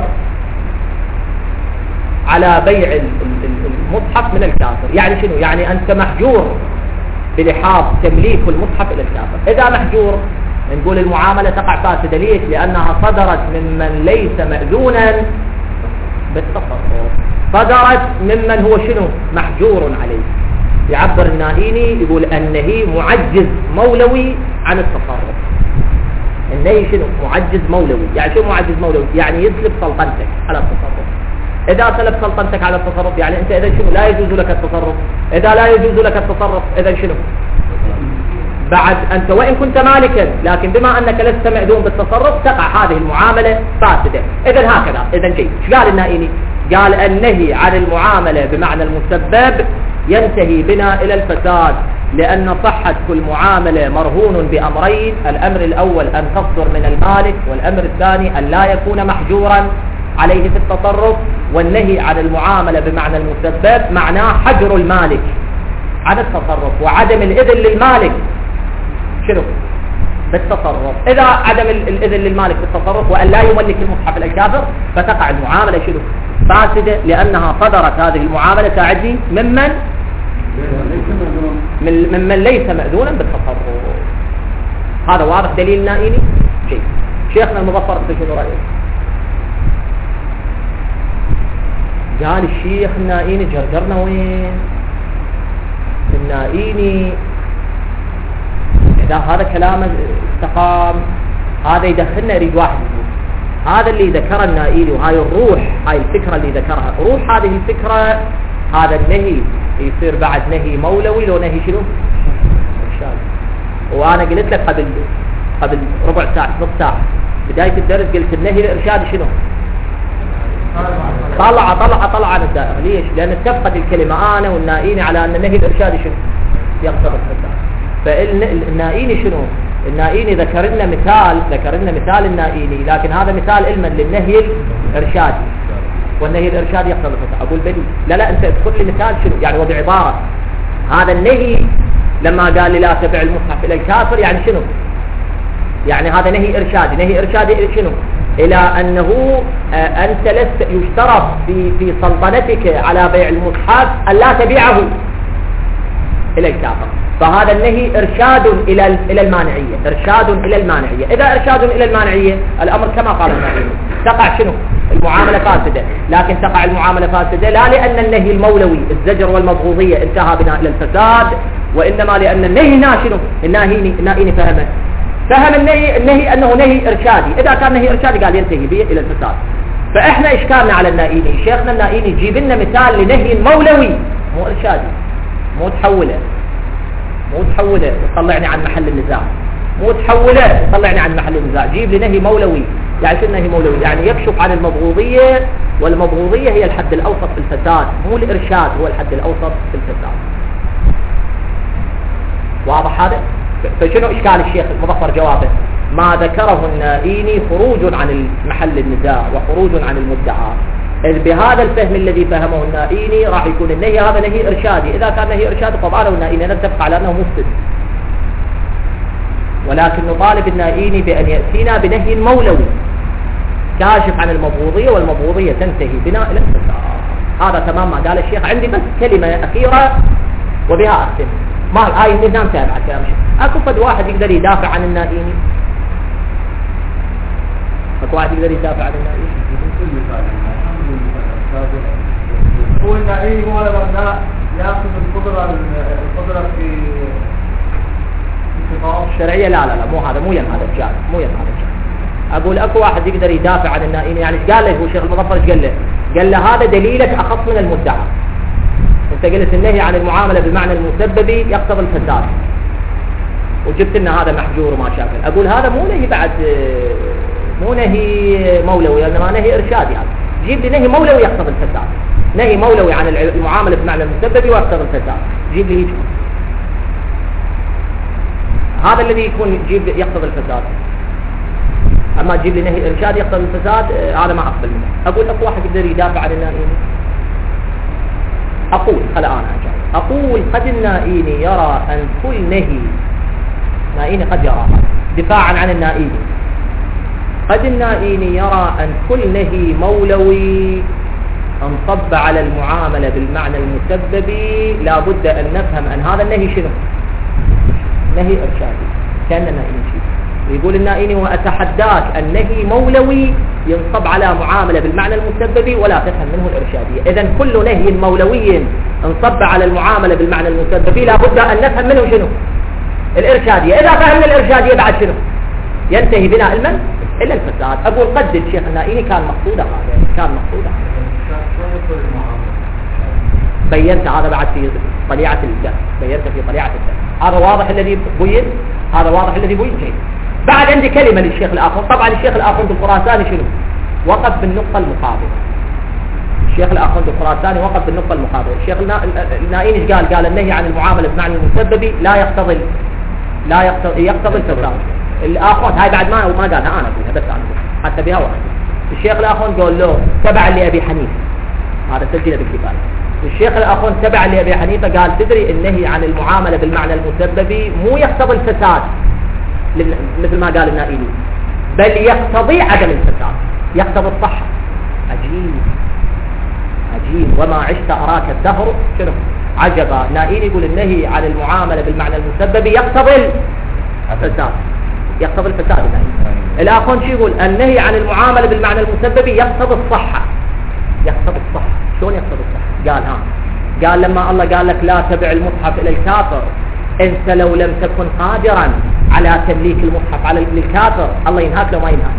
على بيع المصحف من الكافر. يعني شنو؟ يعني أنت محجور بلحاظ تمليك المصحف إلى الكافر. إذا محجور نقول المعاملة تقع فاسدة. ليش؟ لأنها صدرت ممن ليس مأذونا بالتصرف، صدرت ممن هو شنو؟ محجور عليه. يعبر النائيني يقول النهي معجز مولوي عن التصرف. النهي شنو؟ معجز مولوي. يعني شنو معجز مولوي؟ يعني يسلب سلطنتك على التصرف. إذا سلب سلطنتك على التصرف يعني أنت إذا شنو؟ لا يجوز لك التصرف. إذا لا يجوز لك التصرف إذا شنو؟ بعد أنت وإن كنت مالكا لكن بما أنك لست مأذون بالتصرف تقع هذه المعاملة فاسدة. إذا هكذا. إذا جيد. ايش قال النائيني؟ قال النهي عن المعاملة بمعنى المسبب ينتهي بنا إلى الفساد، لأن صحة كل معاملة مرهون بأمرين: الأمر الأول أن تصدر من المالك، والأمر الثاني أن لا يكون محجورا عليه في التصرف. والنهي عن المعاملة بمعنى المسبب معناه حجر المالك عن التصرف وعدم الإذن للمالك شنو؟ بالتصرف. إذا عدم الإذن للمالك بالتصرف وأن لا يملك المصحف للكافر فتقع المعاملة شنو؟ فاسدة، لأنها صدرت هذه المعاملة ساعدني ممن ممن ليس مأذونا بالتصرف. هذا واضح دليل نائيني؟ شيء. شيخنا المظفر انت شنو رأيك؟ قال الشيخ النائيني جرجرنا وين؟ النائيني إذا هذا كلام استقام هذا يدخلنا يريد واحد يقول هذا اللي ذكر النائيني وهاي الروح، هاي الفكرة اللي ذكرها، روح هذه الفكرة هذا النهي يصير بعد نهي مولوي لو نهي شنو؟ إرشاد. وأنا قلت لك قبل قبل ربع ساعة نص ساعة بداية الدرس قلت النهي الإرشاد شنو؟ طلع طلع طلع عن الدائرة. ليش؟ لأن اتفقت الكلمة أنا والنائيني على أن النهي الإرشادي شنو؟ يقتضي الفساد. فالنائيني شنو؟ النائيني ذكر لنا مثال ذكر لنا مثال النائيني، لكن هذا مثال علما للنهي الإرشادي، والنهي الإرشادي يقتضي الفساد. أقول بدي لا لا أنت تذكر لي مثال شنو؟ يعني وبعبارة هذا النهي لما قال لي لا تبع المصحف إلى الكافر يعني شنو؟ يعني هذا نهي إرشادي. نهي إرشادي شنو؟ إلى أنه آه أنت لست يشترط في في سلطنتك على بيع المصحف أن لا تبيعه إلى الكافر. فهذا النهي إرشاد إلى إلى المانعية، إرشاد إلى المانعية. إذا إرشاد إلى المانعية الأمر كما قال النائيني تقع شنو؟ المعاملة فاسدة. لكن تقع المعاملة فاسدة لا لأن النهي المولوي الزجر والمبغوضية انتهى بنا إلى الفساد، وإنما لأن النهي هنا شنو؟ النائيني النائيني فهمه فهم النهي النهي أنه نهي إرشادي. إذا كان نهي إرشادي قال ينتهي به إلى الفساد. فإحنا إشكالنا على النائيني، شيخنا النائيني جيب لنا مثال لنهي مولوي مو إرشادي، مو تحوله مو تحوله وتطلعني عن محل النزاع، مو تحوله وتطلعني عن محل النزاع. جيب لي نهي مولوي. يعني شو نهي مولوي؟ يعني يكشف عن المبغوضية، والمبغوضية هي الحد الأوسط في الفساد، مو الإرشاد هو الحد الأوسط في الفساد. واضح هذا؟ فشنو إشكال الشيخ المظفر؟ جوابه ما ذكره النائيني خروج عن محل النزاع وخروج عن المدعى. إذ بهذا الفهم الذي فهمه النائيني راح يكون النهي هذا نهي إرشادي. إذا كان نهي إرشادي طبعا والنائيني نتفق على أنه مفسد، ولكن نطالب النائيني بأن يأتينا بنهي مولوي كاشف عن المبغوضية، والمبغوضية تنتهي بنا إلى الفساد. هذا تمام ما قال الشيخ. عندي بس كلمة أخيرة وبها أختم. ما هاي النظام تابع كلام الشيخ. أكو فد واحد يقدر يدافع عن النائيني؟ أكو واحد يقدر يدافع عن النائيني؟ هو النائيني هو لما يأخذ القدرة القدرة في الخطاب الشرعية. لا لا لا مو هذا، مو يم هذا الجانب، مو يم هذا الجانب. أقول أكو واحد يقدر يدافع عن النائيني. يعني إيش قال له هو الشيخ المظفر؟ إيش قال له؟ قال له هذا دليلك أخص من المدعى. أنت قلت النهي عن المعاملة بمعنى المسبب يقتضي الفساد، وجبت لنا هذا محجور وما شاكل. أقول هذا مو نهي بعد، مو نهي مولوي، إنما نهي إرشادي. هذا جيب لي نهي مولوي يقتضي الفساد، نهي مولوي عن المعاملة بمعنى المسبب ويقتضي الفساد. جيب لي هيك، هذا الذي يكون جيب يقتضي الفساد. أما تجيب لي نهي إرشادي يقتضي الفساد هذا ما أقبل منه. أقول أكو واحد يقدر يدافع عن النائيني؟ أقول خلا أنا أجاوب أقول قد النائيني يرى أن كل نهي نائيني قد يرى دفاعا عن النائيني قد النائيني يرى أن كل نهي مولوي انصب على المعاملة بالمعنى المسببي لا بد أن نفهم أن هذا النهي شنو نهي إرشادي كان النائيني شيء يقول النائيني وأتحداك النهي مولوي ينصب على معاملة بالمعنى المسببي ولا تفهم منه الإرشادية. إذن كل نهي مولوي انصب على المعاملة بالمعنى المسببي لا بد أن نفهم منه شنو الإرشادية. إذا فهمنا الإرشادية بعد شنو ينتهي بنا علما إلا الفساد. أقول قد الشيخ النائيني كان مقصوده هذا كان مقصوده بينت هذا بعد في طليعة الدرس بينت في طليعة الدرس هذا واضح الذي بين هذا واضح الذي بين جيد. بعد عندي كلمة للشيخ الآخر. طبعا الشيخ الآخر الخراساني شنو وقف بالنقطة المقابلة. الشيخ الآخر الخراساني وقف بالنقطة المقابلة. الشيخ النائيني ايش قال قال النهي عن المعاملة بمعنى المسببي لا يقتضي لا يقتضي يقتضي الفساد. الآخر هاي بعد ما ما قالها انا اقولها بس انا حتى بها واحد. الشيخ الآخر قال له تبع لأبي حنيفة هذا سجل بالكفاية. الشيخ الآخر تبع لأبي حنيفة قال تدري النهي عن المعاملة بالمعنى المسببي مو يقتضي الفساد مثل ما قال النائيني بل يقتضي عدم الفساد يقتضي الصحة. عجيب عجيب وما عشت أراك الدهر شنو عجبا. النائيني يقول النهي عن المعاملة بالمعنى المسببي يقتضي الفساد يقتضي الفساد. النهي الآخر شو يقول النهي عن المعاملة بالمعنى المسببي يقتضي الصحة يقتضي الصحة. شلون يقتضي الصحة؟ قال ها قال لما الله قال لك لا تبع المصحف إلى الكافر انت لو لم تكن قادرا على تمليك المصحف على الكافر الله ينهاك لو ما ينهاك.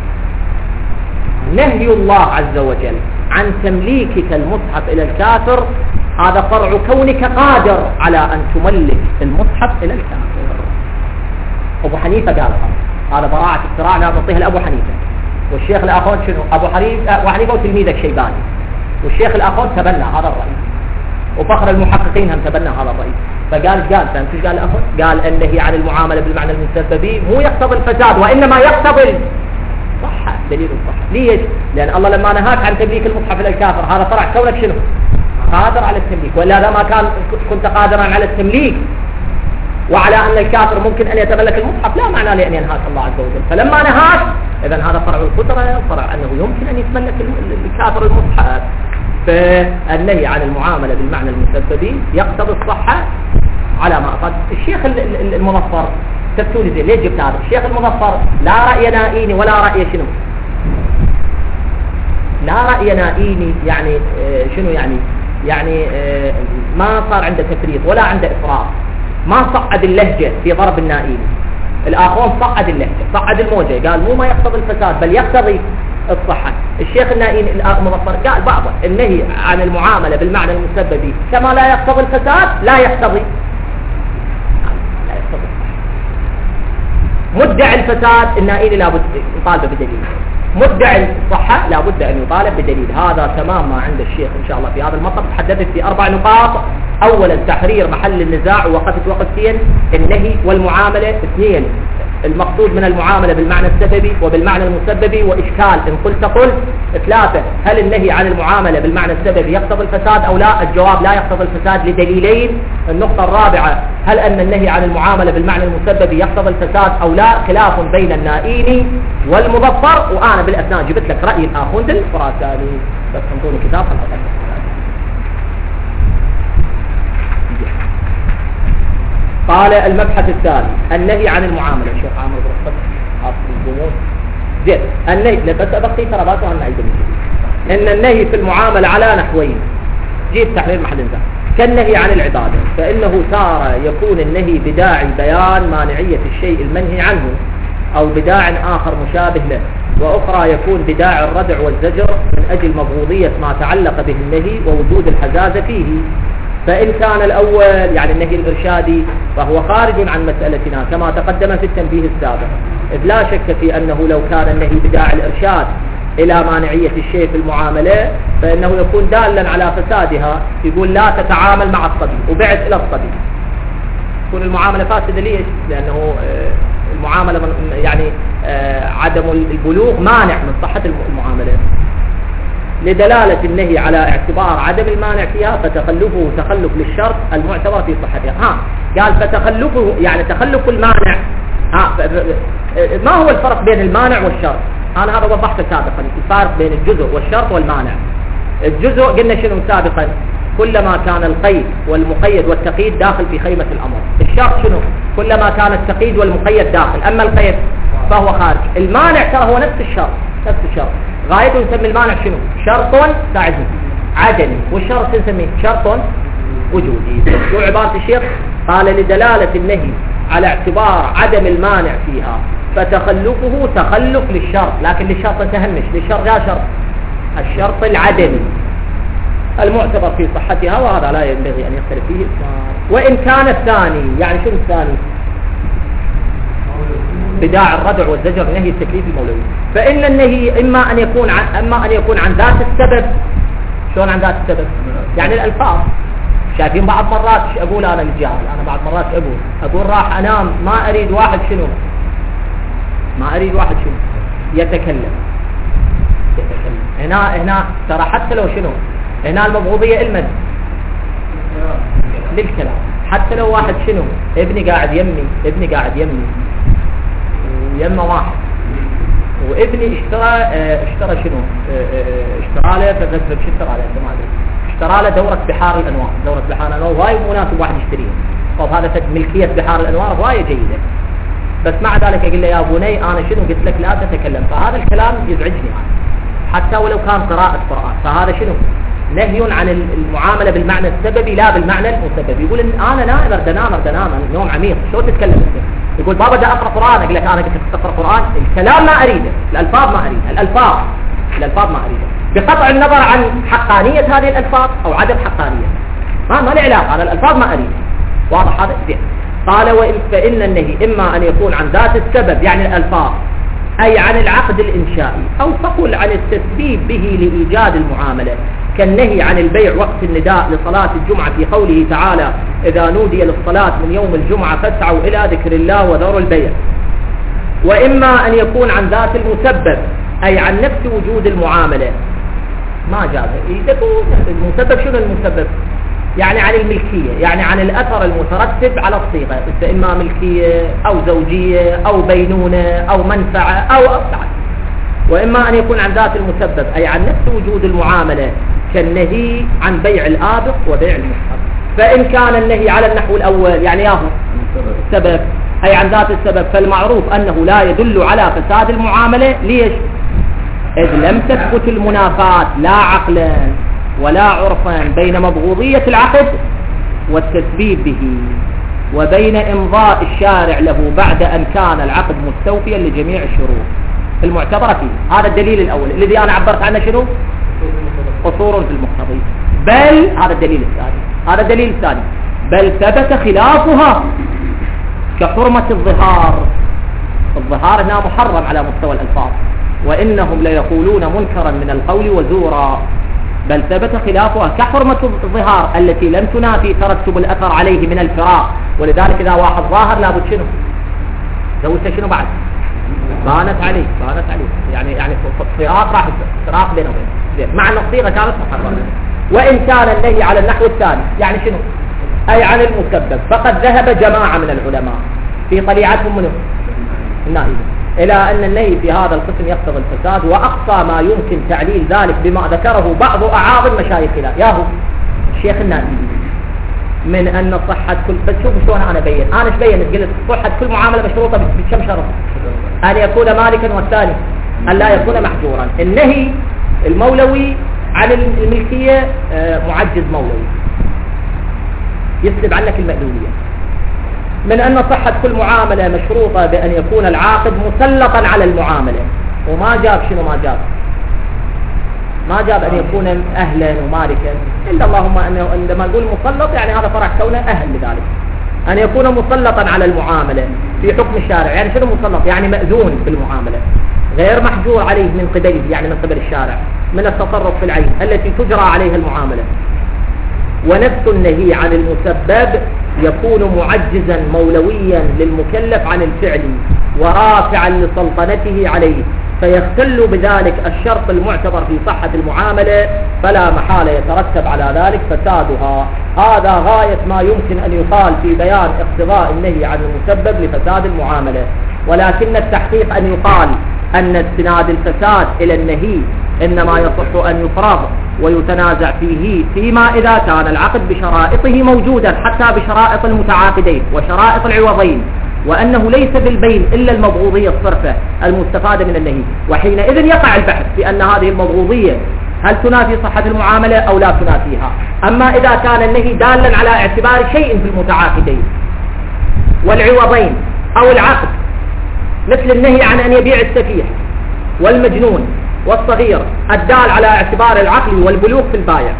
نهي الله عز وجل عن تمليكك المصحف إلى الكافر هذا فرع كونك قادر على أن تملك المصحف إلى الكافر. أبو حنيفة قال هذا براعة اختراع لا نعطيها لأبو حنيفة. والشيخ الآخر شنو أبو حنيفة أبو حنيفة وتلميذه الشيباني. والشيخ الآخر تبنى هذا الرأي وفخر المحققين هم تبنى هذا الرأي. فقال قال فهمت ايش قال الأخر؟ قال النهي عن المعاملة بالمعنى المسببي مو يقتضي الفساد وإنما يقتضي الصحة. دليل الصحة. ليش؟ لأن الله لما نهاك عن تمليك المصحف إلى الكافر هذا فرع كونك شنو قادر على التمليك ولا هذا ما كان كنت قادرا على التمليك وعلى أن الكافر ممكن أن يتملك المصحف لا معنى لأن ينهاك الله عز وجل. فلما نهاك إذن هذا فرع القدرة فرع أنه يمكن أن يتملك الكافر المصحف. فالنهي عن المعاملة بالمعنى المسببي يقتضي الصحة على ما أفاد. الشيخ المظفر تبتوني زي ليش جبت هذا الشيخ المظفر لا رأي نائيني ولا رأي شنو لا رأي نائيني يعني آه شنو يعني يعني آه ما صار عنده تفريط ولا عنده إفراط ما صعد اللهجة في ضرب النائيني. الآخرون صعد اللهجة صعد الموجة قال مو ما يقتضي الفساد بل يقتضي الصحة. الشيخ النائيني المظفر قال بعضه النهي عن المعاملة بالمعنى المسببي كما لا يقتضي الفساد لا يقتضي لا يقتضي مدعي الفساد النائيني لابد يطالب بدليل مدعي الصحة لابد أن يطالب بدليل. هذا تمام ما عند الشيخ إن شاء الله في هذا المطلب. تحدثت في أربع نقاط. أولا تحرير محل النزاع ووقفت وقفتين النهي والمعاملة. اثنين المقصود من المعاملة بالمعنى السببي وبالمعنى المسببي وإشكال إن قلت قل. ثلاثة هل النهي عن المعاملة بالمعنى السببي يقتضي الفساد أو لا؟ الجواب لا يقتضي الفساد لدليلين. النقطة الرابعة هل أن النهي عن المعاملة بالمعنى المسببي يقتضي الفساد أو لا؟ خلاف بين النائيني والمظفر. وأنا بالأثناء جبت لك رأي الآخوند الخراساني بس انظروا كتاب قال المبحث الثاني النهي عن المعاملة. شيخ عامر برفض حاصل الجمهور زين النهي بس أبقي ترى باتوا عن نعيد إن النهي في المعاملة على نحوين. جيت تحرير محل نزاع كالنهي عن العبادة فإنه تارة يكون النهي بداعي بيان مانعية الشيء المنهي عنه أو بداع آخر مشابه له وأخرى يكون بداعي الردع والزجر من أجل مبغوضية ما تعلق به النهي ووجود الحزازة فيه. فإن كان الأول يعني النهي الإرشادي فهو خارج عن مسألتنا كما تقدم في التنبيه السابق إذ لا شك في أنه لو كان النهي بداعي الإرشاد إلى مانعية الشيء في المعاملة فإنه يكون دالا على فسادها. يقول لا تتعامل مع الصبي وبعد إلى الصبي تكون المعاملة فاسدة. ليش؟ لأنه المعاملة يعني عدم البلوغ مانع من صحة المعاملة. لدلالة النهي على اعتبار عدم المانع فيها فتخلفه تخلف للشرط المعتبر في صحتها. ها قال فتخلفه يعني تخلف المانع. ها ما هو الفرق بين المانع والشرط؟ أنا هذا وضحت سابقا الفارق بين الجزء والشرط والمانع. الجزء قلنا شنو سابقا؟ كلما كان القيد والمقيد والتقييد داخل في خيمة الأمر. الشرط شنو؟ كلما كان التقييد والمقيد داخل، أما القيد فهو خارج. المانع ترى هو نفس الشرط، نفس الشرط غايته نسمي المانع شنو؟ شرط ساعدني عدمي، والشرط نسميه شرط وجودي. شو عبارة الشيخ؟ قال لدلالة النهي على اعتبار عدم المانع فيها فتخلفه تخلف للشرط، لكن للشرط تهمش، للشرط لا شرط، الشرط العدمي المعتبر في صحتها، وهذا لا ينبغي أن يختلف فيه. وإن كان الثاني يعني شو الثاني؟ بداع الردع والزجر نهي التكليف المولوي. فإن النهي إما أن يكون عن أما أن يكون عن ذات السبب. شلون عن ذات السبب؟ يعني الألفاظ. شايفين بعض مرات أقول أنا الجاهل، أنا بعض مرات أقول أقول راح أنام ما أريد واحد شنو؟ ما أريد واحد شنو؟ يتكلم. يتكلم. هنا هنا ترى حتى لو شنو؟ هنا المبغوضية المد للكلام. حتى لو واحد شنو؟ ابني قاعد يمي، ابني قاعد يمي ويما واحد، وابني اشترى اه اشترى شنو؟ اه اه اشترى له فغزل شو اشترى له؟ ما ادري. اشترى له دورة بحار الانوار، دورة بحار الانوار وايد مناسب واحد يشتريها. طب هذا ملكية بحار الانوار وايد جيدة. بس مع ذلك اقول له يا بني انا شنو قلت لك لا تتكلم، فهذا الكلام يزعجني يعني. حتى ولو كان قراءة قرآن، فهذا شنو؟ نهي عن المعاملة بالمعنى السببي لا بالمعنى المسبب. يقول إن أنا نائم أرد أنام أرد أنام نوم عميق، شو تتكلم أنت؟ يقول بابا دا أقرأ قرآن، أقول لك أنا قلت لك تقرأ قرآن، الكلام ما أريده، الألفاظ ما أريدها، الألفاظ الألفاظ ما أريدها، بقطع النظر عن حقانية هذه الألفاظ أو عدم حقانية، ما ما له علاقة، أنا الألفاظ ما أريدها. واضح هذا؟ زين. قال وإن فإن النهي إما أن يكون عن ذات السبب يعني الألفاظ، أي عن العقد الإنشائي، أو فقل عن التسبيب به لإيجاد المعاملة، كالنهي عن البيع وقت النداء لصلاة الجمعة في قوله تعالى إذا نودي للصلاة من يوم الجمعة فاسعوا إلى ذكر الله وذروا البيع. وإما أن يكون عن ذات المسبب أي عن نفس وجود المعاملة، ما جاز. المسبب شنو المسبب؟ يعني عن الملكية، يعني عن الأثر المترتب على الصيغة، إما ملكية أو زوجية أو بينونة أو منفعة أو أبعد. وإما أن يكون عن ذات المسبب أي عن نفس وجود المعاملة، كالنهي عن بيع الآبق وبيع المسحب. فإن كان النهي على النحو الأول يعني ياهو سبب أي عن ذات السبب، فالمعروف أنه لا يدل على فساد المعاملة. ليش؟ إذ لم تثبت المنافاة لا عقلا ولا عرفا بين مبغوضية العقد والتسبيب به، وبين إمضاء الشارع له بعد أن كان العقد مستوفيا لجميع الشروط المعتبرة فيه. هذا الدليل الأول الذي أنا عبرت عنه شنو؟ قصور في المقتضي. بل هذا الدليل الثاني، هذا الدليل الثاني بل ثبت خلافها كحرمة الظهار. الظهار هنا محرم على مستوى الألفاظ، وإنهم ليقولون منكرا من القول وزورا. بل ثبت خلافها كحرمة الظهار التي لم تنافي ترتب الأثر عليه من الفراق. ولذلك إذا واحد ظاهر لابد شنو؟ زوجته شنو بعد؟ بانت عليه، بانت عليه يعني يعني فراق راح فراق بينه وبينه. زين. مع أن الصيغة كانت محرمة. وإن كان النهي على النحو الثاني يعني شنو؟ أي عن المسبب، فقد ذهب جماعة من العلماء في طليعتهم منه النائب إلى أن النهي في هذا القسم يقتضي الفساد، وأقصى ما يمكن تعليل ذلك بما ذكره بعض أعاظم مشايخنا ياهو الشيخ النائب من أن صحة كل، بس شوفوا شلون أنا بين، أنا ايش بينت؟ قلت صحة كل معاملة مشروطة بكم شرط؟ أن يكون مالكا، والثاني أن لا يكون محجورا. النهي المولوي عن الملكية معجز مولوي يسلب عنك المألولية. من أن صحة كل معاملة مشروطة بأن يكون العاقد مسلطا على المعاملة، وما جاب شنو ما جاب ما جاب أن يكون أهلا ومالكا، إلا اللهم أنه عندما نقول مسلط يعني هذا فرع كونه أهل لذلك. أن يكون مسلطا على المعاملة في حكم الشارع، يعني شنو مسلط؟ يعني مأذون في المعاملة، غير محجور عليه من قبله يعني من قبل الشارع من التصرف في العين التي تجرى عليها المعاملة. ونفس النهي عن المسبب يكون معجزا مولويا للمكلف عن الفعل ورافعا لسلطنته عليه، فيختل بذلك الشرط المعتبر في صحة المعاملة، فلا محالة يترتب على ذلك فسادها. هذا غاية ما يمكن أن يقال في بيان اقتضاء النهي عن المسبب لفساد المعاملة. ولكن التحقيق أن يقال أن استناد الفساد إلى النهي إنما يصح أن يفرض ويتنازع فيه فيما إذا كان العقد بشرائطه موجودا، حتى بشرائط المتعاقدين وشرائط العوضين، وأنه ليس بالبين إلا المبغوضية الصرفة المستفادة من النهي، وحينئذ يقع البحث في أن هذه المبغوضية هل تنافي صحة المعاملة أو لا تنافيها. أما إذا كان النهي دالا على اعتبار شيء في المتعاقدين والعوضين أو العقد، مثل النهي عن أن يبيع السفيح والمجنون والصغير الدال على اعتبار العقل والبلوغ في البائع،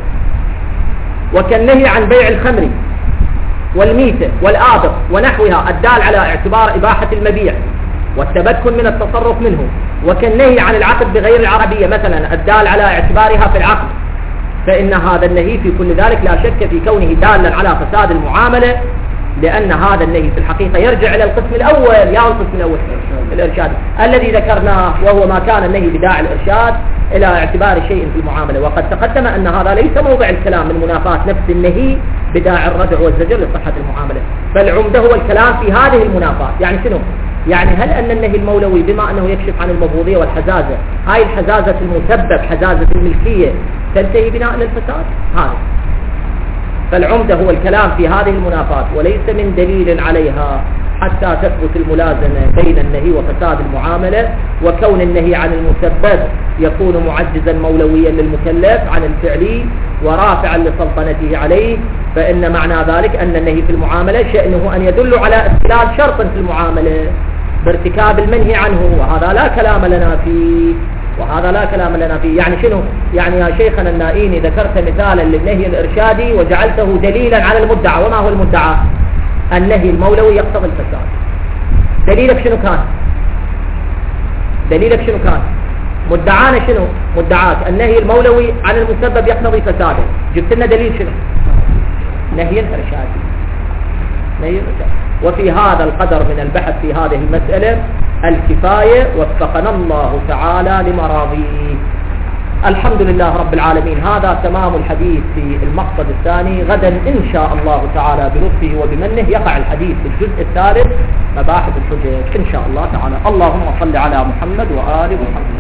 وكالنهي عن بيع الخمر والميتة والآبق ونحوها الدال على اعتبار إباحة المبيع والتمكن من التصرف منه، وكالنهي عن العقد بغير العربية مثلا الدال على اعتبارها في العقد. فإن هذا النهي في كل ذلك لا شك في كونه دالا على فساد المعاملة، لأن هذا النهي في الحقيقة يرجع إلى القسم الأول. يا القسم الأول الإرشاد الذي ذكرناه، وهو ما كان النهي بداعي الإرشاد إلى اعتبار شيء في المعاملة. وقد تقدم أن هذا ليس موضع الكلام من منافاة نفس النهي بداعي الردع والزجر لصحة المعاملة، بل عمده هو الكلام في هذه المنافاة. يعني شنو؟ يعني هل أن النهي المولوي بما أنه يكشف عن المبغوضية والحزازة، هاي الحزازة المسبب حزازة الملكية تنتهي بناء للفساد؟ هذا فالعمدة هو الكلام في هذه المنافاة، وليس من دليل عليها حتى تثبت الملازمة بين النهي وفساد المعاملة. وكون النهي عن المسبب يكون معجزا مولويا للمكلف عن الفعل ورافعا لسلطنته عليه، فإن معنى ذلك أن النهي في المعاملة شأنه أن يدل على استلال شرط في المعاملة بارتكاب المنهي عنه، وهذا لا كلام لنا فيه وهذا لا كلام لنا فيه. يعني شنو؟ يعني يا شيخنا النائيني ذكرت مثالا للنهي الإرشادي وجعلته دليلا على المدعى. وما هو المدعى؟ النهي المولوي يقتضي الفساد. دليلك شنو كان؟ دليلك شنو كان؟ مدعانا شنو؟ مدعاك النهي المولوي عن المسبب يقتضي فساده. جبت لنا دليل شنو؟ نهي الإرشادي. نهي الإرشادي. وفي هذا القدر من البحث في هذه المسألة الكفاية، وفقنا الله تعالى لمراضيه. الحمد لله رب العالمين. هذا تمام الحديث في المقصد الثاني. غدا إن شاء الله تعالى بلطفه وبمنه يقع الحديث في الجزء الثالث مباحث الحجج إن شاء الله تعالى. اللهم صل على محمد وآل محمد.